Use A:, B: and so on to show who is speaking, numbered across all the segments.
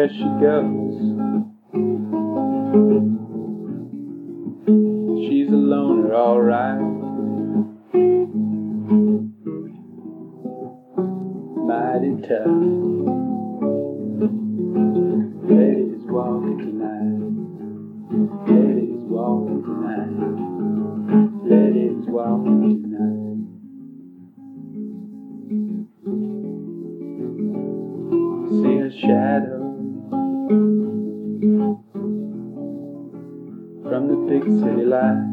A: there she goes. She's a loner, alright. Mighty tough. Ladies walking tonight. Ladies walking tonight. Ladies walking tonight. See her shadow from the big city light.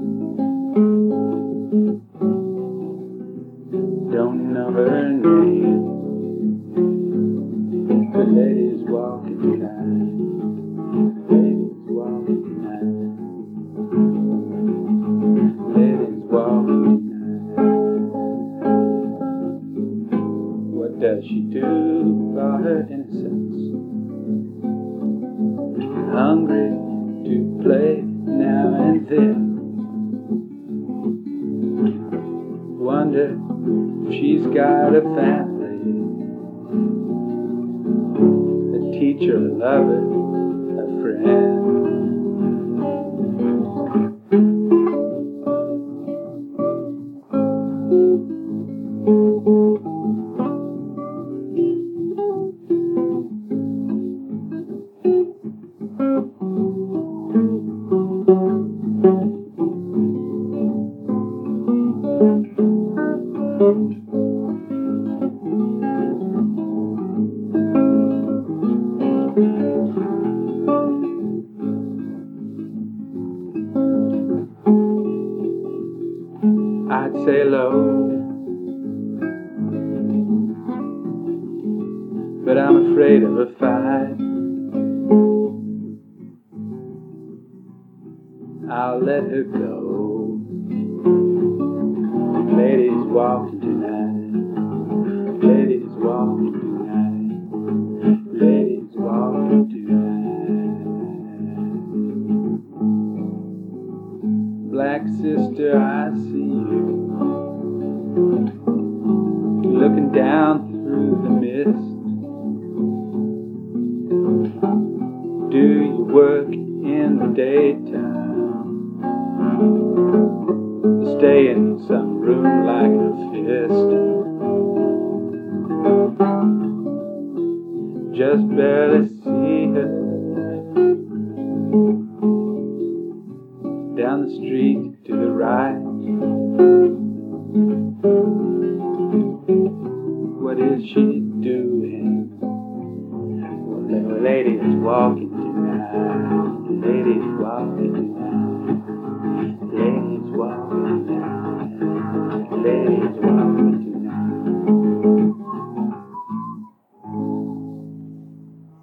A: Don't know her name, but ladies walking tonight. Ladies walking tonight. Ladies walking tonight. What does she do for her innocence? Hungry to play now and then. Wonder if she's got a family, a teacher, a lover, a friend. I'd say low, but I'm afraid of a fight. I'll let her go. Ladies walking tonight. Ladies walking tonight. Ladies walking tonight. Black sister, I see you looking down through the mist. Do you work in the daytime? Stay in some room like a fist. Just barely see her down the street to the right. What is she doing? Well, lady is walking tonight.